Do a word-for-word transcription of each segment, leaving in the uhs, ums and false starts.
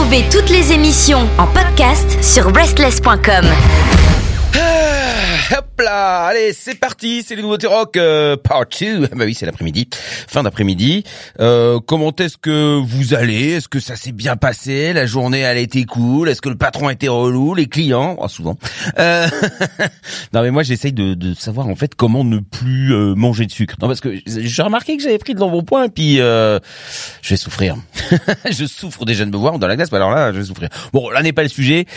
Retrouvez toutes les émissions en podcast sur breastless point com. Ah, hop là, allez, c'est parti, c'est les nouveautés rock euh, part deux. Bah oui, c'est l'après-midi, fin d'après-midi. Euh, comment est-ce que vous allez? Est-ce que ça s'est bien passé? La journée, elle a été cool? Est-ce que le patron a été relou? Les clients? Oh, souvent. Euh... non, mais moi, j'essaye de, de savoir, en fait, comment ne plus euh, manger de sucre. Non, parce que j'ai remarqué que j'avais pris de l'embonpoint, et puis euh, je vais souffrir. Je souffre déjà de me voir dans la glace, bah alors là, je vais souffrir. Bon, là n'est pas le sujet.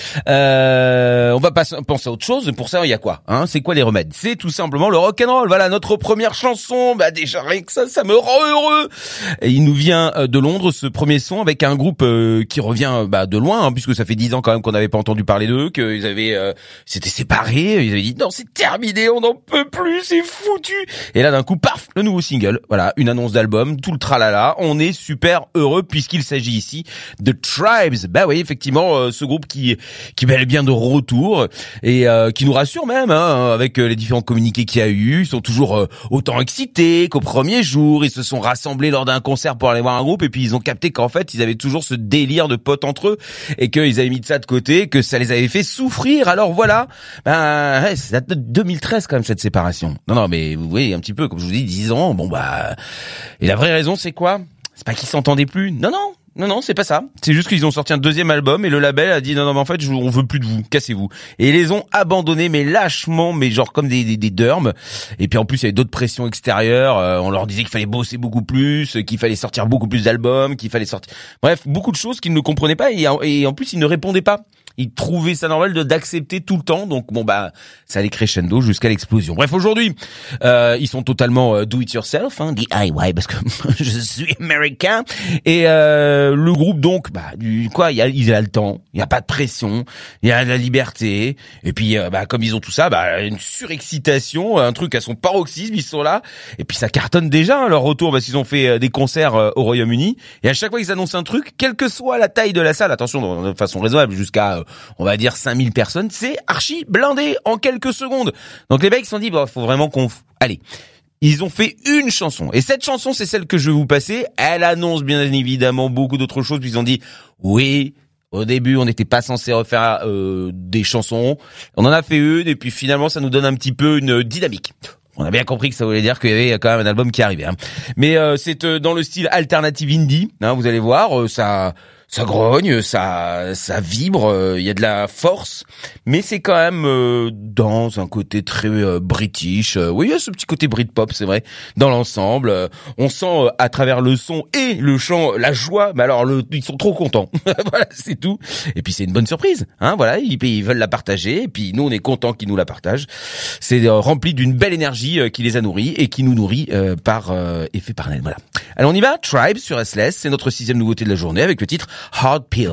Euh, on va pas penser à autre chose. Pour ça, il y a quoi, hein? C'est quoi les remèdes? C'est tout simplement le rock'n'roll. Voilà, notre première chanson. Bah déjà rien que ça, ça me rend heureux. Et il nous vient de Londres, ce premier son, avec un groupe euh, qui revient bah de loin, hein, puisque ça fait dix ans quand même qu'on n'avait pas entendu parler d'eux, qu'ils avaient, euh, s'étaient séparés. Ils avaient dit non, c'est terminé, on n'en peut plus, c'est foutu. Et là d'un coup, paf, le nouveau single. Voilà, une annonce d'album, tout le tralala. On est super heureux puisqu'il s'agit ici de Tribes. Bah oui, effectivement, euh, ce groupe qui qui bel et bien de retour et euh, qui nous rassure même, hein, avec les différents communiqués qu'il y a eu. Ils sont toujours euh, autant excités qu'au premier jour. Ils se sont rassemblés lors d'un concert pour aller voir un groupe et puis ils ont capté qu'en fait ils avaient toujours ce délire de potes entre eux et qu'ils avaient mis de ça de côté, que ça les avait fait souffrir. Alors voilà, ben ouais, c'est deux mille treize quand même cette séparation. Non non, mais vous voyez un petit peu, comme je vous dis, dix ans. Bon bah, et la vraie raison c'est quoi? C'est pas qu'ils s'entendaient plus. Non non. Non, non, c'est pas ça. C'est juste qu'ils ont sorti un deuxième album et le label a dit non, non, mais en fait, je, on veut plus de vous, cassez-vous. Et ils les ont abandonnés, mais lâchement, mais genre comme des, des, des dermes. Et puis en plus, il y avait d'autres pressions extérieures. Euh, on leur disait qu'il fallait bosser beaucoup plus, qu'il fallait sortir beaucoup plus d'albums, qu'il fallait sortir... Bref, beaucoup de choses qu'ils ne comprenaient pas et, et en plus, ils ne répondaient pas. Ils trouvaient ça normal de d'accepter tout le temps, donc bon bah ça allait crescendo jusqu'à l'explosion. Bref, aujourd'hui euh, ils sont totalement euh, do it yourself, hein, D I Y, parce que je suis américain. Et euh, le groupe donc bah du quoi, il y a il a le temps, il y a pas de pression, il y a de la liberté. Et puis euh, bah comme ils ont tout ça, bah une surexcitation, un truc à son paroxysme, ils sont là. Et puis ça cartonne déjà hein, leur retour parce qu'ils ont fait euh, des concerts euh, au Royaume-Uni. Et à chaque fois qu'ils annoncent un truc, quelle que soit la taille de la salle, attention de façon raisonnable, jusqu'à euh, on va dire cinq mille personnes, c'est archi blindé en quelques secondes. Donc les mecs se sont dit, bah, faut vraiment qu'on... Allez, ils ont fait une chanson. Et cette chanson, c'est celle que je vais vous passer. Elle annonce bien évidemment beaucoup d'autres choses. Puis ils ont dit, oui, au début, on n'était pas censé refaire euh, des chansons. On en a fait une et puis finalement, ça nous donne un petit peu une dynamique. On a bien compris que ça voulait dire qu'il y avait quand même un album qui arrivait. Hein. Mais euh, c'est euh, dans le style alternative indie. Hein, vous allez voir, euh, ça... Ça grogne, ça, ça vibre, il euh, y a de la force, mais c'est quand même euh, dans un côté très euh, british. Euh, oui, il y a ce petit côté Britpop, c'est vrai, dans l'ensemble. Euh, on sent euh, à travers le son et le chant la joie. Mais alors, le, ils sont trop contents. Voilà, c'est tout. Et puis c'est une bonne surprise, hein. Voilà, ils, ils veulent la partager, et puis nous on est contents qu'ils nous la partagent. C'est euh, rempli d'une belle énergie euh, qui les a nourris et qui nous nourrit euh, par euh, effet parallèle. Voilà. Alors on y va. Tribes sur S L S, c'est notre sixième nouveauté de la journée avec le titre Hard Pill.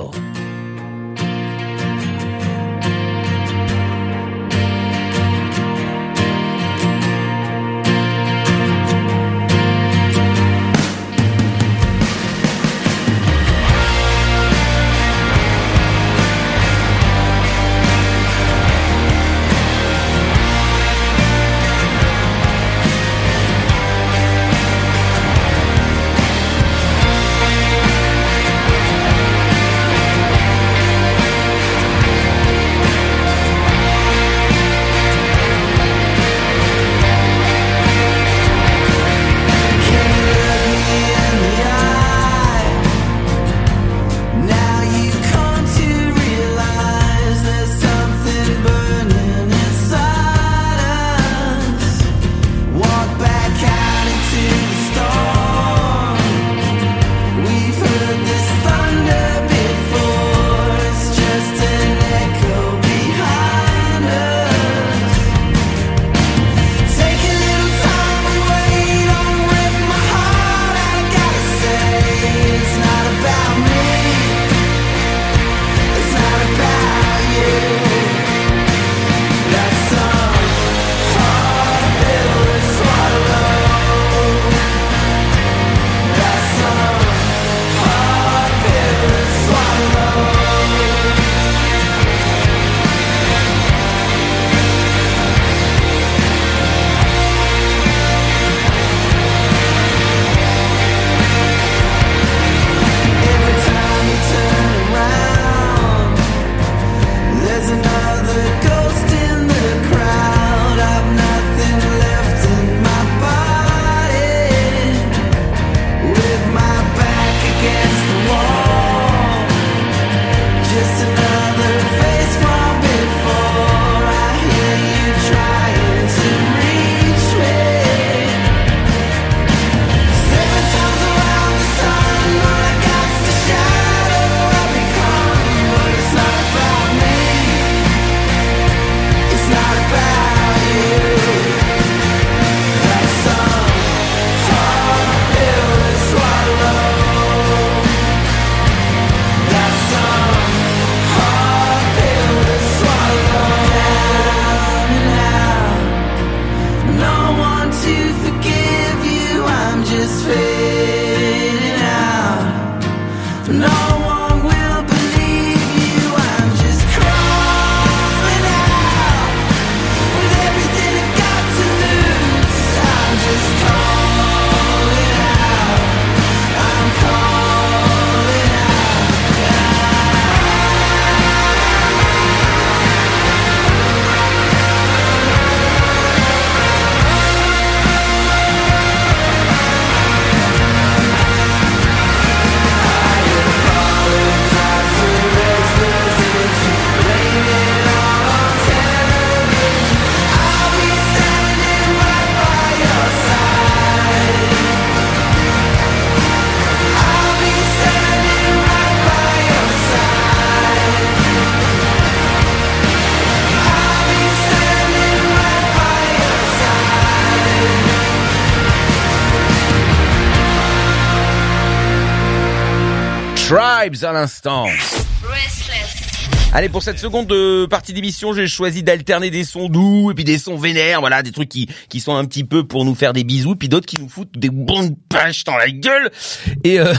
Vibes à l'instant. Allez, pour cette seconde euh, partie d'émission, j'ai choisi d'alterner des sons doux et puis des sons vénères, voilà, des trucs qui qui sont un petit peu pour nous faire des bisous, puis d'autres qui nous foutent des bonnes pâches dans la gueule. Et euh,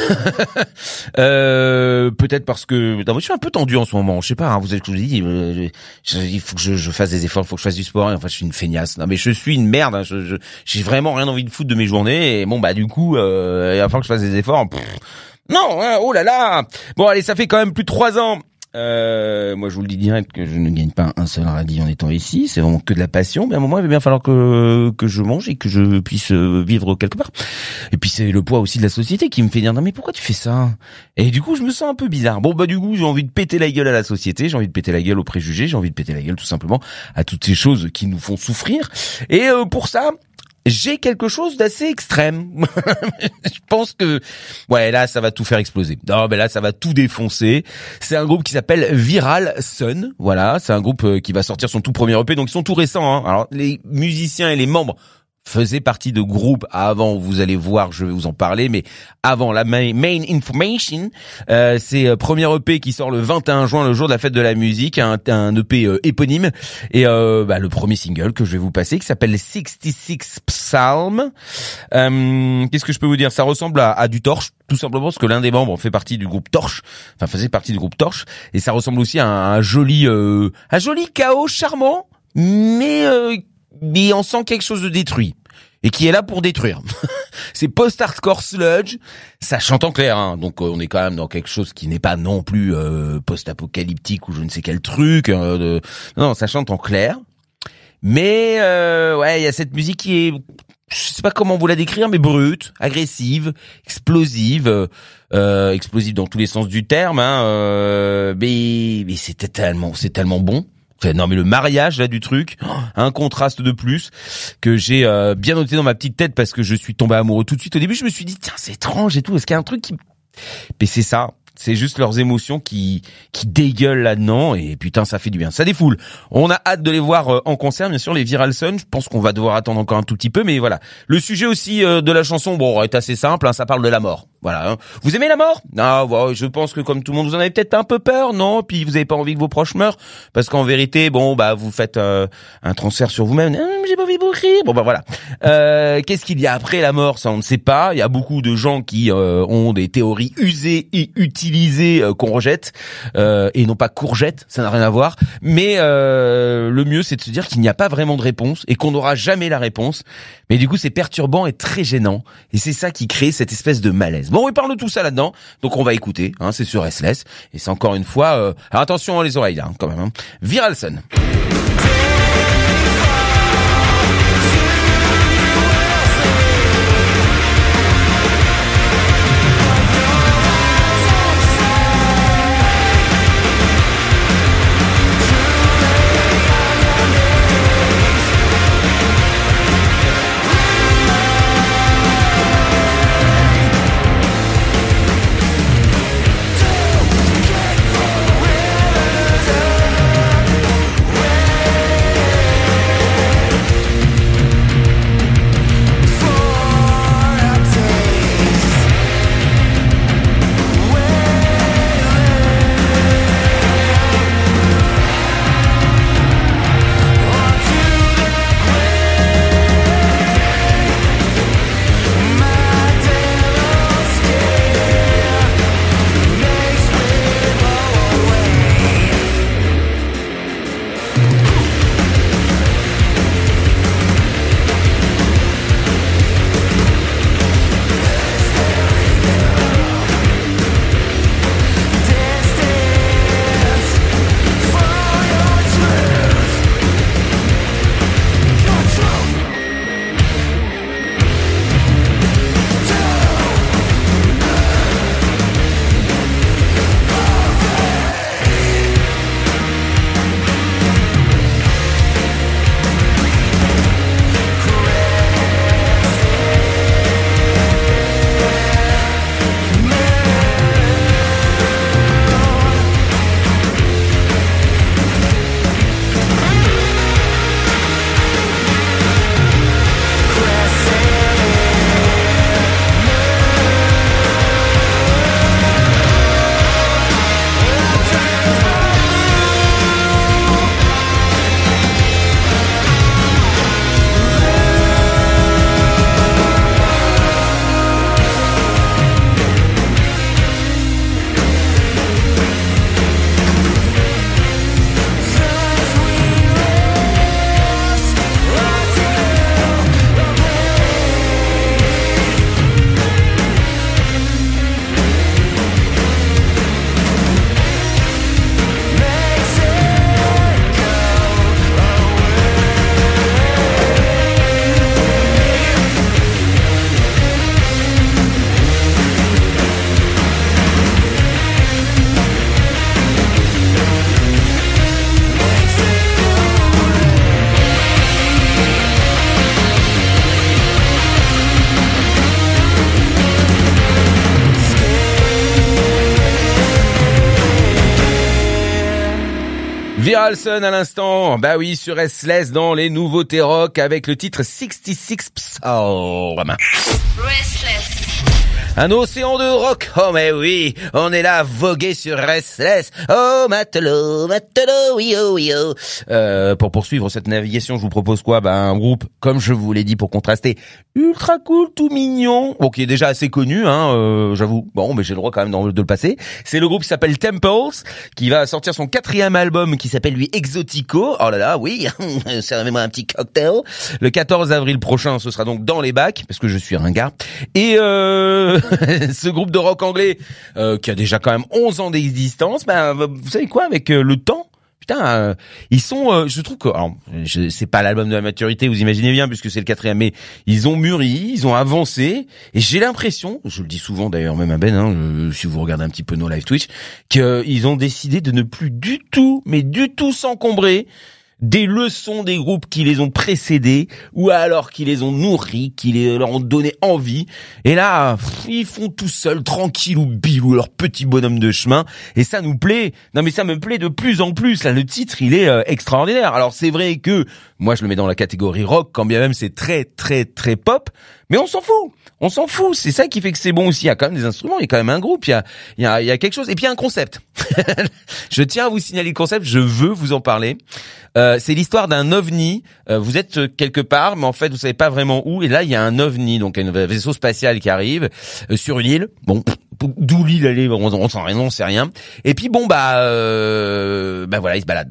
euh, peut-être parce que non, moi, je suis un peu tendu en ce moment, je sais pas, hein, vous êtes je vous dis, euh, je, il faut que je, je fasse des efforts, il faut que je fasse du sport, et enfin je suis une feignasse. Non mais je suis une merde, hein, je, je j'ai vraiment rien envie de foutre de mes journées, et bon bah du coup, euh, il va falloir que je fasse des efforts. Pff, non, hein, oh là là. Bon allez, ça fait quand même plus de trois ans. Euh, moi je vous le dis direct que je ne gagne pas un seul radis en étant ici, c'est vraiment que de la passion, mais à un moment il va bien falloir que que je mange et que je puisse vivre quelque part. Et puis c'est le poids aussi de la société qui me fait dire non mais pourquoi tu fais ça? Et du coup je me sens un peu bizarre. Bon bah du coup j'ai envie de péter la gueule à la société, j'ai envie de péter la gueule aux préjugés, j'ai envie de péter la gueule tout simplement à toutes ces choses qui nous font souffrir. Et euh, pour ça j'ai quelque chose d'assez extrême. Je pense que, ouais, là, ça va tout faire exploser. Non, mais là, ça va tout défoncer. C'est un groupe qui s'appelle Viral Sun. Voilà, c'est un groupe qui va sortir son tout premier E P, donc ils sont tout récents, hein. Alors, les musiciens et les membres faisaient partie de groupes avant, vous allez voir, je vais vous en parler, mais avant la main, main information, euh, c'est euh, premier E P qui sort le vingt et un juin, le jour de la fête de la musique, un, un E P euh, éponyme, et euh, bah, le premier single que je vais vous passer, qui s'appelle soixante-six Psalm. Euh, qu'est-ce que je peux vous dire? Ça ressemble à, à du Torche, tout simplement parce que l'un des membres fait partie du groupe Torche, enfin faisait partie du groupe Torche, et ça ressemble aussi à un, un joli, euh, un joli chaos charmant, mais euh, mais on sent quelque chose de détruit et qui est là pour détruire. C'est post-hardcore sludge, ça chante en clair, hein. Donc euh, on est quand même dans quelque chose qui n'est pas non plus euh, post-apocalyptique ou je ne sais quel truc. Euh, de... Non, ça chante en clair. Mais euh, ouais, il y a cette musique qui est, je sais pas comment vous la décrire, mais brute, agressive, explosive, euh, explosive dans tous les sens du terme. Hein, euh, mais mais c'était tellement, c'est tellement bon. Non mais le mariage là du truc, un contraste de plus que j'ai euh, bien noté dans ma petite tête parce que je suis tombé amoureux tout de suite. Au début je me suis dit tiens c'est étrange et tout, est-ce qu'il y a un truc qui... Mais c'est ça, c'est juste leurs émotions qui qui dégueulent là-dedans et putain ça fait du bien, ça défoule. On a hâte de les voir euh, en concert bien sûr, les Viral Sun. Je pense qu'on va devoir attendre encore un tout petit peu, mais voilà. Le sujet aussi euh, de la chanson bon est assez simple, hein, ça parle de la mort. Voilà. Hein. Vous aimez la mort? Non, bon, je pense que comme tout le monde, vous en avez peut-être un peu peur, non? Puis vous avez pas envie que vos proches meurent, parce qu'en vérité, bon, bah, vous faites euh, un transfert sur vous-même. Ah, j'ai pas envie de mourir. Bon, bah voilà. Euh, qu'est-ce qu'il y a après la mort? Ça, on ne sait pas. Il y a beaucoup de gens qui euh, ont des théories usées et utilisées euh, qu'on rejette, euh, et non pas courgettes. Ça n'a rien à voir. Mais euh, le mieux, c'est de se dire qu'il n'y a pas vraiment de réponse et qu'on n'aura jamais la réponse. Mais du coup, c'est perturbant et très gênant. Et c'est ça qui crée cette espèce de malaise. Bon, il parle de tout ça là-dedans, donc on va écouter, hein, c'est sur Restless, et c'est encore une fois... Euh... Alors attention les oreilles là, hein, quand même. Hein. Viral Sun. Viral Sun à l'instant, bah oui, sur Restless dans les nouveautés rock avec le titre soixante-six Psalm. Restless. Un océan de rock, oh mais oui, on est là à voguer sur Restless, oh matelot, matelot, oui oh oui oh. Euh, pour poursuivre cette navigation, je vous propose quoi? Bah un groupe, comme je vous l'ai dit pour contraster, ultra cool, tout mignon, bon qui est déjà assez connu, hein, euh, j'avoue, bon mais j'ai le droit quand même de le passer. C'est le groupe qui s'appelle Temples, qui va sortir son quatrième album qui s'appelle lui Exotico, oh là là, oui, servez-moi un petit cocktail, le quatorze avril prochain, ce sera donc dans les bacs, parce que je suis ringard, et euh... ce groupe de rock anglais euh, qui a déjà quand même onze ans d'existence, ben vous savez quoi, avec euh, le temps, putain, euh, ils sont, euh, je trouve que, alors, je, c'est pas l'album de la maturité, vous imaginez bien, puisque c'est le quatrième, mais ils ont mûri, ils ont avancé, et j'ai l'impression, je le dis souvent d'ailleurs même à Ben, hein, euh, si vous regardez un petit peu nos live Twitch, qu'ils ont décidé de ne plus du tout, mais du tout s'encombrer des leçons des groupes qui les ont précédés ou alors qui les ont nourris, qui les, leur ont donné envie. Et là, pff, ils font tout seuls, tranquille ou bilou, leur petit bonhomme de chemin. Et ça nous plaît. Non mais ça me plaît de plus en plus. Là, le titre, il est euh, extraordinaire. Alors c'est vrai que moi, je le mets dans la catégorie rock, quand bien même c'est très très très pop. Mais on s'en fout. On s'en fout. C'est ça qui fait que c'est bon aussi. Il y a quand même des instruments, il y a quand même un groupe, il y a, il y a, il y a quelque chose. Et puis il y a un concept. Je tiens à vous signaler le concept. Je veux vous en parler. Euh, c'est l'histoire d'un ovni. Euh, vous êtes quelque part, mais en fait, vous savez pas vraiment où. Et là, il y a un ovni, donc un vaisseau spatial qui arrive euh, sur une île. Bon, d'où l'île elle est, on, on s'en rien, on sait rien. Et puis bon, bah, euh, bah voilà, il se balade.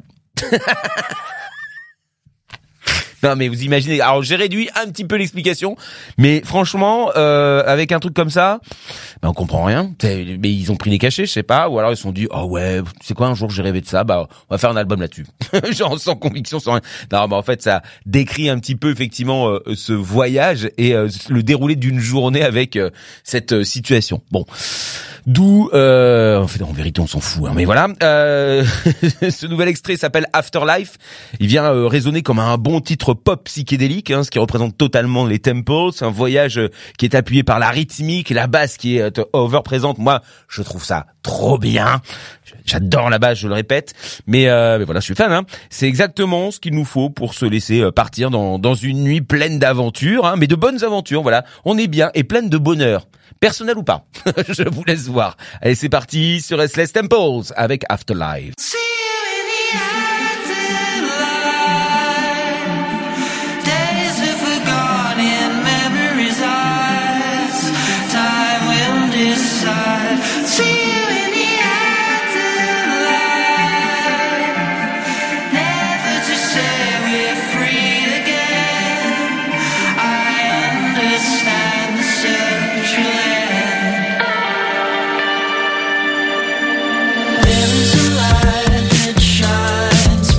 Non mais vous imaginez, alors j'ai réduit un petit peu l'explication, mais franchement, euh, avec un truc comme ça, ben on comprend rien. Mais ils ont pris des cachets, je sais pas, ou alors ils se sont dit, oh ouais, c'est quoi, un jour j'ai rêvé de ça, bah on va faire un album là-dessus. Genre sans conviction, sans rien. Non, bah en fait ça décrit un petit peu effectivement euh, ce voyage et euh, le déroulé d'une journée avec euh, cette euh, situation. Bon. D'où, euh, en fait, en vérité, on s'en fout, hein, mais voilà. Euh, ce nouvel extrait s'appelle Afterlife. Il vient euh, résonner comme un bon titre pop psychédélique, hein, ce qui représente totalement les tempos. C'est un voyage euh, qui est appuyé par la rythmique, la basse qui est euh, over présente. Moi, je trouve ça trop bien. J'adore la basse, je le répète. Mais, euh, mais voilà, je suis fan. Hein. C'est exactement ce qu'il nous faut pour se laisser euh, partir dans, dans une nuit pleine d'aventures, hein, mais de bonnes aventures. Voilà, on est bien et pleine de bonheur. Personnel ou pas. Je vous laisse voir. Allez, c'est parti sur Restless Temples avec Afterlife. There is a light that shines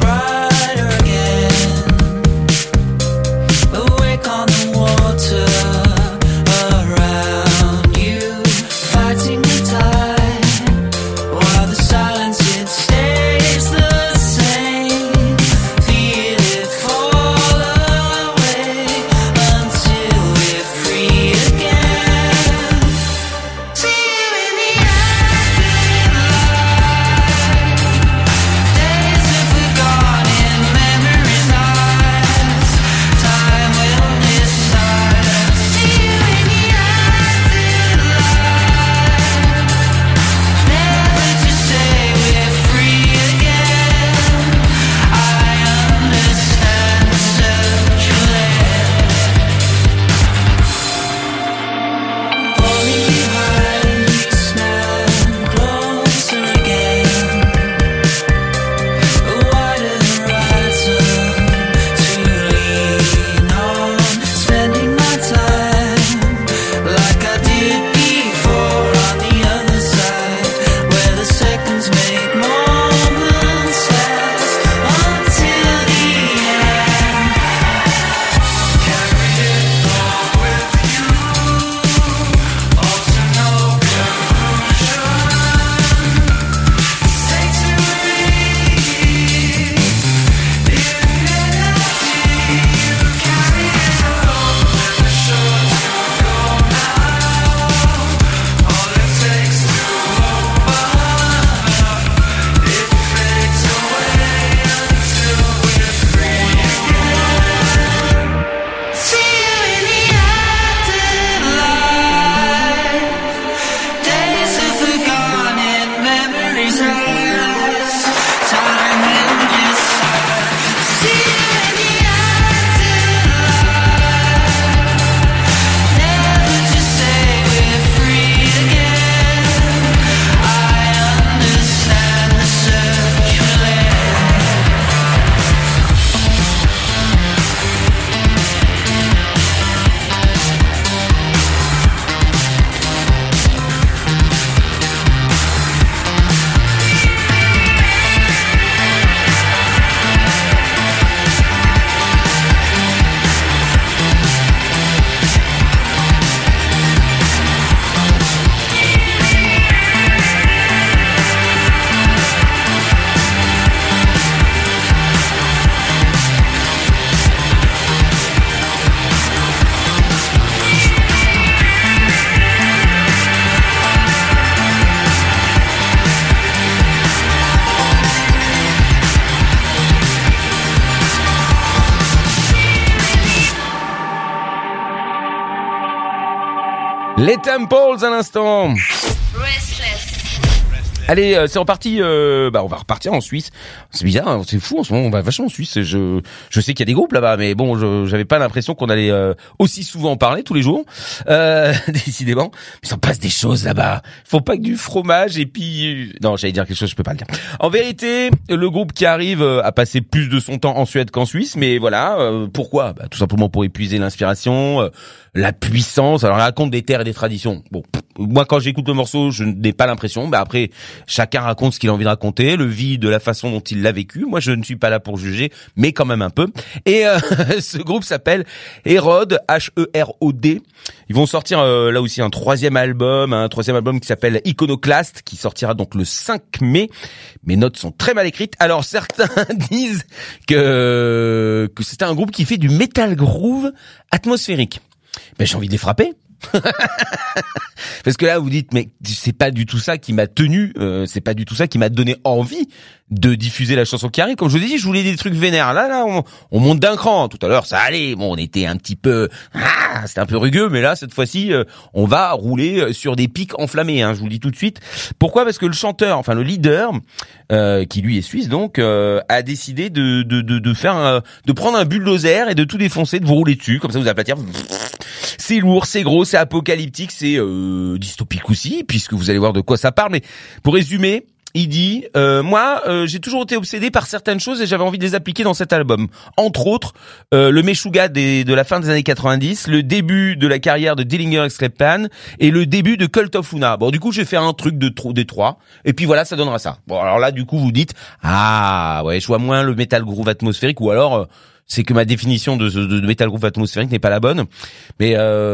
Les Temples à l'instant. Restless. Allez, euh, c'est reparti. Euh, bah, on va repartir en Suisse. C'est bizarre, hein, c'est fou en ce moment. On va vachement en Suisse. Je, je sais qu'il y a des groupes là-bas, mais bon, je, j'avais pas l'impression qu'on allait euh, aussi souvent en parler tous les jours. Euh, décidément, il s'en passe des choses là-bas. Faut pas que du fromage et puis non, j'allais dire quelque chose, je peux pas le dire. En vérité, le groupe qui arrive à passer plus de son temps en Suède qu'en Suisse, mais voilà, euh, pourquoi ? Bah, tout simplement pour épuiser l'inspiration. Euh, la puissance, alors elle raconte des terres et des traditions. Bon, pff, moi quand j'écoute le morceau, je n'ai pas l'impression. Bah après, chacun raconte ce qu'il a envie de raconter, le vit de la façon dont il l'a vécu. Moi, je ne suis pas là pour juger, mais quand même un peu. Et euh, ce groupe s'appelle Hérode, H E R O D. Ils vont sortir euh, là aussi un troisième album, un troisième album qui s'appelle Iconoclast, qui sortira donc le cinq mai. Mes notes sont très mal écrites. Alors certains disent que que c'est un groupe qui fait du metal groove atmosphérique. Ben j'ai envie de les frapper. Parce que là vous dites mais c'est pas du tout ça qui m'a tenu, euh, c'est pas du tout ça qui m'a donné envie de diffuser la chanson qui arrive. Comme je vous ai dit, je voulais des trucs vénères. Là là on, on monte d'un cran. Tout à l'heure ça allait, bon on était un petit peu ah, c'était un peu rugueux, mais là cette fois-ci euh, on va rouler sur des pics enflammés, hein, je vous le dis tout de suite. Pourquoi ? Parce que le chanteur, enfin le leader euh, qui lui est suisse donc euh, a décidé de de de, de faire un, de prendre un bulldozer et de tout défoncer, de vous rouler dessus comme ça vous aplatir. C'est lourd, c'est gros, c'est apocalyptique, c'est euh, dystopique aussi, puisque vous allez voir de quoi ça parle. Mais pour résumer, il dit euh, moi euh, j'ai toujours été obsédé par certaines choses et j'avais envie de les appliquer dans cet album. Entre autres, euh, le Meshuggah des, de la fin des années quatre-vingt-dix, le début de la carrière de Dillinger Escape Plan et le début de Cult of Luna. Bon, du coup, j'ai fait un truc de trop des trois et puis voilà, ça donnera ça. Bon, alors là, du coup, vous dites ah ouais, je vois moins le metal groove atmosphérique ou alors euh, c'est que ma définition de, de, de metal groove atmosphérique n'est pas la bonne. Mais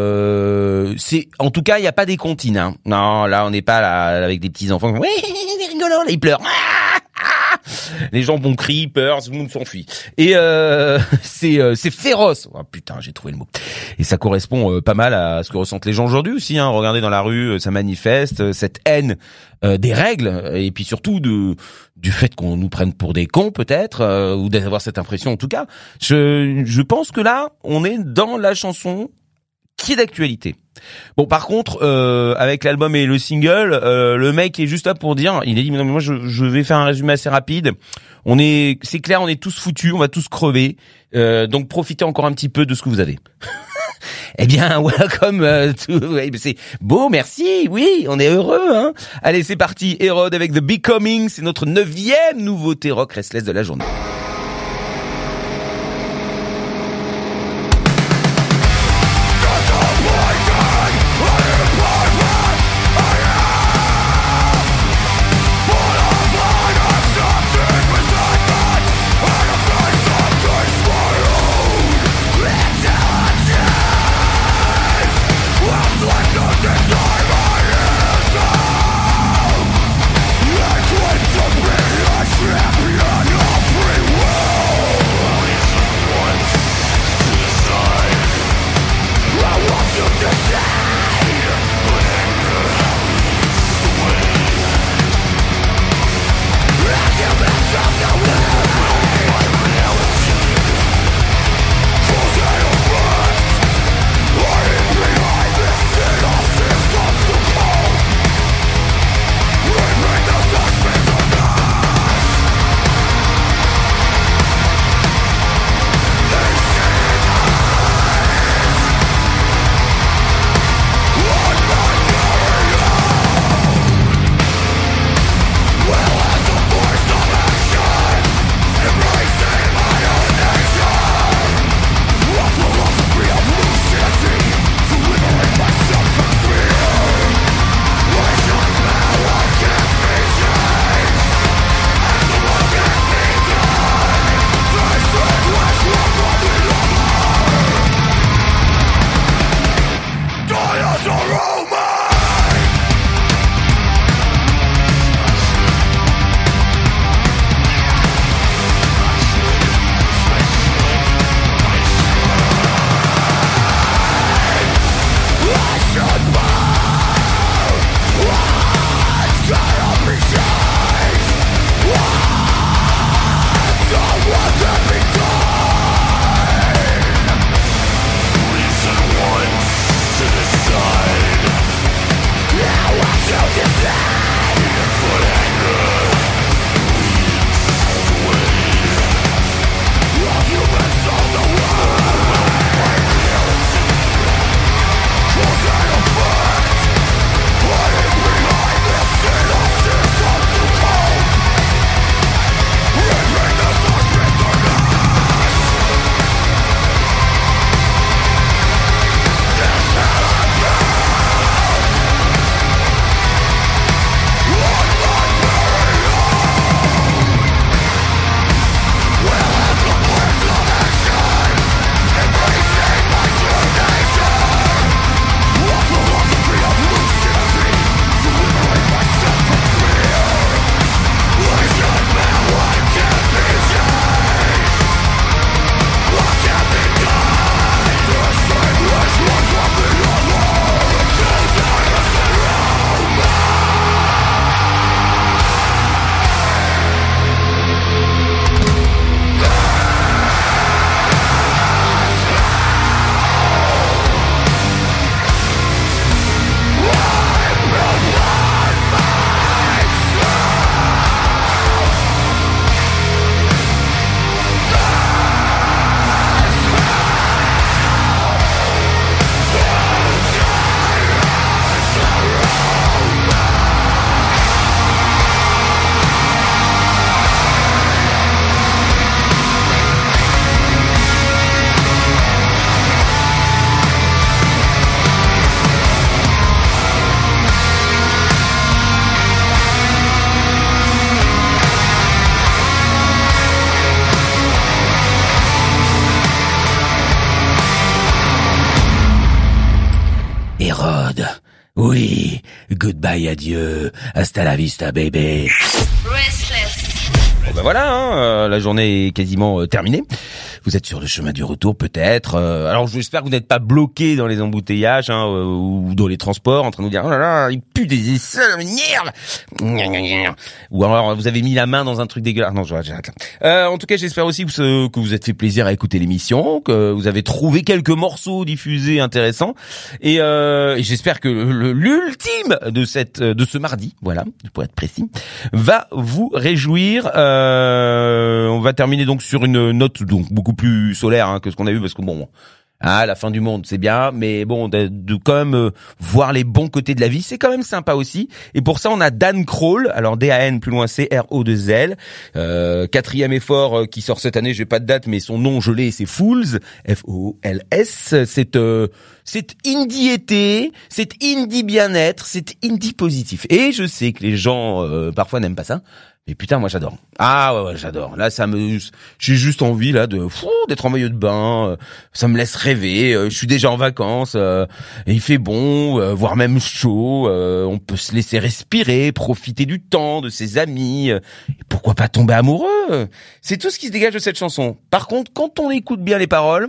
euh, c'est en tout cas, il y a pas des comptines. Hein. Non, là, on n'est pas là avec des petits enfants. Oui, c'est rigolant, là, ils pleurent. Ah, ah. Les gens vont crier, peur, tout le monde s'enfuit. Et euh, c'est euh, c'est féroce. Oh, putain, j'ai trouvé le mot. Et ça correspond euh, pas mal à ce que ressentent les gens aujourd'hui aussi. Hein. Regardez dans la rue, ça manifeste cette haine euh, des règles et puis surtout de du fait qu'on nous prenne pour des cons peut-être euh, ou d'avoir cette impression en tout cas. Je je pense que là, on est dans la chanson qui est d'actualité. Bon, par contre, euh, avec l'album et le single, euh, le mec est juste là pour dire, il a dit, mais non, mais moi, je, je vais faire un résumé assez rapide. On est, c'est clair, on est tous foutus, on va tous crever. Euh, donc, profitez encore un petit peu de ce que vous avez. Eh bien, welcome euh, to... C'est beau, merci, oui, on est heureux, hein. Allez, c'est parti, Hérode avec The Becoming, c'est notre neuvième nouveauté rock restless de la journée. Champion of free Oui, goodbye, adieu, hasta la vista, baby. Restless. Bon ben voilà, hein, euh, la journée est quasiment euh, terminée. Vous êtes sur le chemin du retour peut-être. Euh, alors j'espère que vous n'êtes pas bloqué dans les embouteillages hein, euh, ou dans les transports en train de vous dire oh là là, il pue des essais, merde. Ou alors vous avez mis la main dans un truc dégueulasse. Non, j'arrête là. Euh, en tout cas, j'espère aussi que, que vous êtes fait plaisir à écouter l'émission, que vous avez trouvé quelques morceaux diffusés intéressants et, euh, et j'espère que le, l'ultime de cette de ce mardi, voilà, pour être précis, va vous réjouir. Euh, on va terminer donc sur une note donc beaucoup plus solaire hein, que ce qu'on a eu parce que bon, ah, la fin du monde c'est bien, mais bon de, de quand même euh, voir les bons côtés de la vie c'est quand même sympa aussi. Et pour ça on a Dan Kroll, alors D A N plus loin C R O deux L, euh, quatrième effort euh, qui sort cette année, j'ai pas de date mais son nom je l'ai, c'est Fools, F O L S. C'est euh, c'est indie été, c'est indie bien-être, c'est indie positif. Et je sais que les gens euh, parfois n'aiment pas ça. Mais putain, moi j'adore. Ah ouais, ouais, j'adore. Là, ça me, j'ai juste envie là de fou, d'être en maillot de bain. Euh, ça me laisse rêver. Euh, je suis déjà en vacances. Euh, et il fait bon, euh, voire même chaud. Euh, on peut se laisser respirer, profiter du temps, de ses amis. Euh, et pourquoi pas tomber amoureux ? C'est tout ce qui se dégage de cette chanson. Par contre, quand on écoute bien les paroles,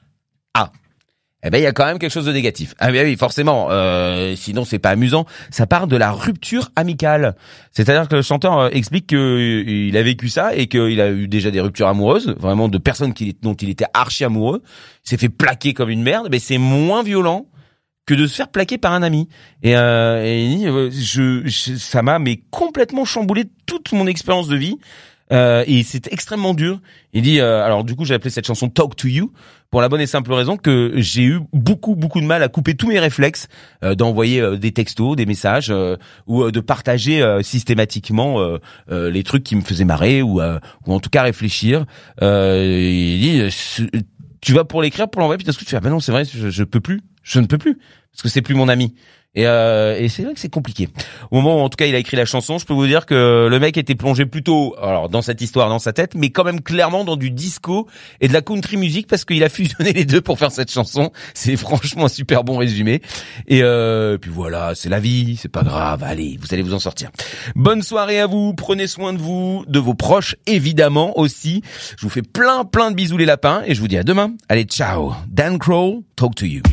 ah. Eh ben il y a quand même quelque chose de négatif. Ah oui, forcément. Euh, sinon c'est pas amusant. Ça part de la rupture amicale. C'est-à-dire que le chanteur euh, explique qu'il a vécu ça et qu'il a eu déjà des ruptures amoureuses, vraiment de personnes qui, dont il était archi amoureux. Il s'est fait plaquer comme une merde. Mais c'est moins violent que de se faire plaquer par un ami. Et, euh, et il dit, euh, je, je, ça m'a mais complètement chamboulé toute mon expérience de vie. Euh, et c'est extrêmement dur. Il dit, euh, alors du coup j'ai appelé cette chanson Talk to You pour la bonne et simple raison que j'ai eu beaucoup beaucoup de mal à couper tous mes réflexes euh, d'envoyer euh, des textos, des messages euh, ou euh, de partager euh, systématiquement euh, euh, les trucs qui me faisaient marrer ou euh, ou en tout cas réfléchir. Euh, il dit, tu vas pour l'écrire, pour l'envoyer, puis d'un coup tu fais ah ben non c'est vrai, je, je peux plus, je ne peux plus parce que c'est plus mon ami. Et, euh, et c'est vrai que c'est compliqué. Au moment où en tout cas il a écrit la chanson, je peux vous dire que le mec était plongé plutôt, alors dans cette histoire, dans sa tête, mais quand même clairement dans du disco et de la country music parce qu'il a fusionné les deux pour faire cette chanson. C'est franchement un super bon résumé. Et euh, puis voilà, c'est la vie, c'est pas grave. Allez, vous allez vous en sortir. Bonne soirée à vous. Prenez soin de vous, de vos proches évidemment aussi. Je vous fais plein plein de bisous les lapins et je vous dis à demain. Allez, ciao. Dan Kroll, Talk to You.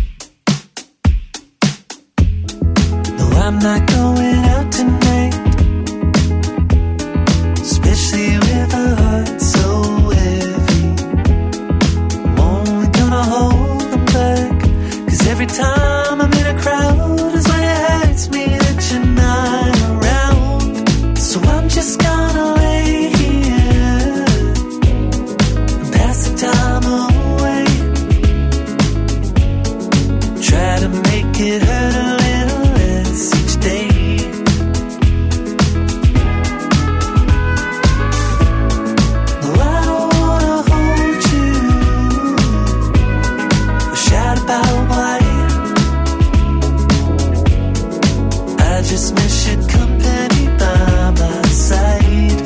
I'm not going out tonight, especially with a heart so heavy. I'm only gonna hold them back, 'cause every time I'm in a crowd is when it hurts me that you're not around. So I'm just gonna lay here and pass the time away, try to make it hurt a little each day. No, I don't wanna hold you or shout about why. I just miss your company by my side.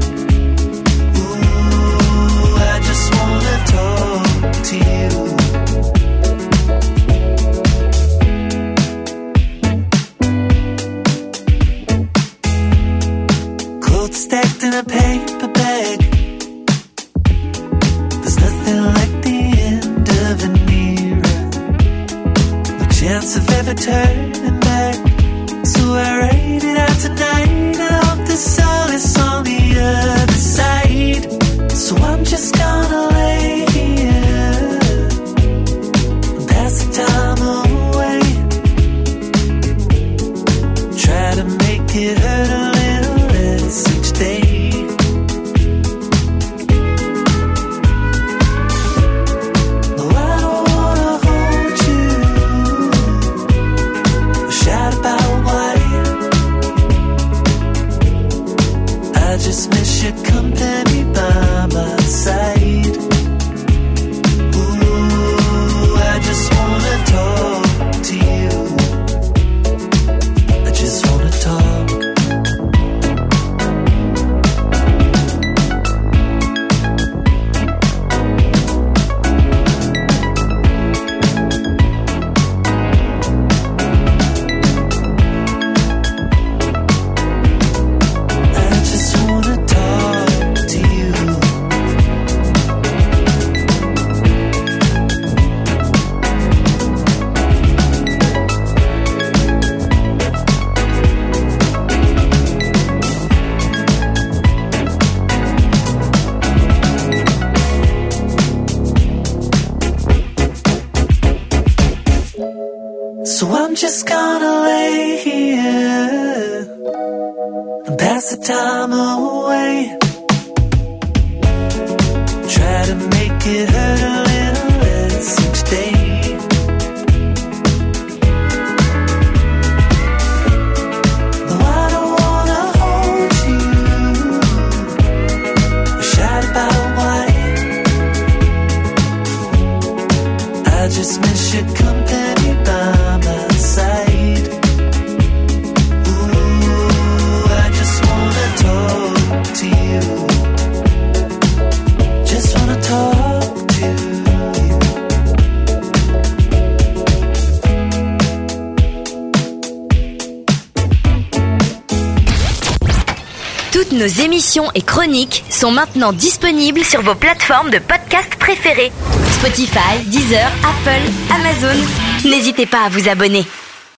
Ooh, I just wanna talk to you. Stacked in a paper bag, there's nothing like the end of an era, no chance of ever turning back. So I write it out tonight, I hope the sun is on the other side. So I'm just gonna lay here and pass the time away, try to make it hurt a little less each day. No, I don't wanna hold you or shout about why. I just miss your company by my side. Ooh, I just wanna talk to you. I just wanna talk. just gonna lay here and pass the time away. Try to make it hurt a little less each day. Though I don't wanna hold you or shout about why. I just miss your company by my side. Ooh, I just wanna talk to you. Just wanna talk to you. Toutes nos émissions et chroniques sont maintenant disponibles sur vos plateformes de podcast préférées. Spotify, Deezer, Apple, Amazon. N'hésitez pas à vous abonner.